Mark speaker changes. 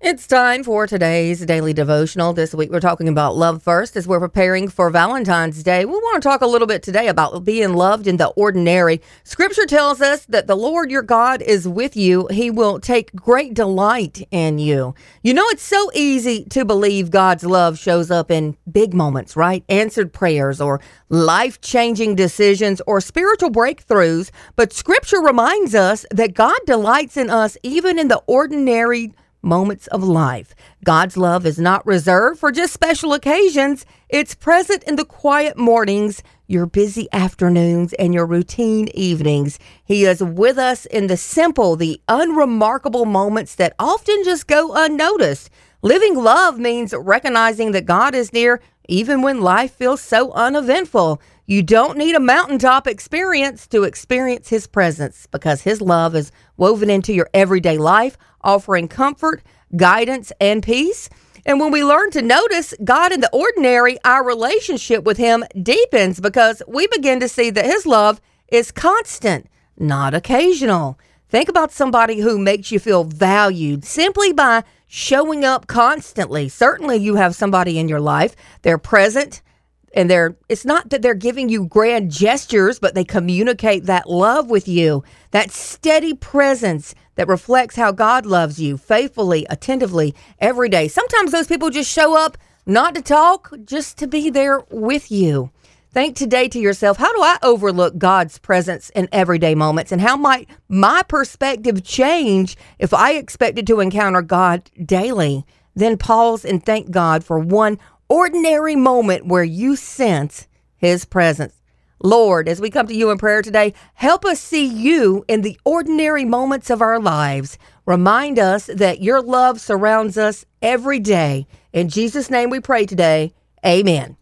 Speaker 1: It's time for today's daily devotional. This week we're talking about love first as we're preparing for Valentine's Day. We want to talk a little bit today about being loved in the ordinary. Scripture tells us that the Lord your God is with you. He will take great delight in you. You know, it's so easy to believe God's love shows up in big moments, right? Answered prayers or life-changing decisions or spiritual breakthroughs. But Scripture reminds us that God delights in us even in the ordinary moments of life. God's love is not reserved for just special occasions. It's present in the quiet mornings, your busy afternoons, and your routine evenings. He is with us in the simple, the unremarkable moments that often just go unnoticed. Living love means recognizing that God is near even when life feels so uneventful. You don't need a mountaintop experience to experience His presence because His love is woven into your everyday life, offering comfort, guidance, and peace. And when we learn to notice God in the ordinary, our relationship with Him deepens because we begin to see that His love is constant, not occasional. Think about somebody who makes you feel valued simply by showing up constantly. Certainly you have somebody in your life. They're present. And it's not that they're giving you grand gestures, but they communicate that love with you, that steady presence that reflects how God loves you faithfully, attentively, every day. Sometimes those people just show up not to talk, just to be there with you. Think today to yourself, how do I overlook God's presence in everyday moments? And how might my perspective change if I expected to encounter God daily? Then pause and thank God for one ordinary moment where you sense His presence. Lord, as we come to you in prayer today, help us see you in the ordinary moments of our lives. Remind us that your love surrounds us every day. In Jesus' name we pray today. Amen.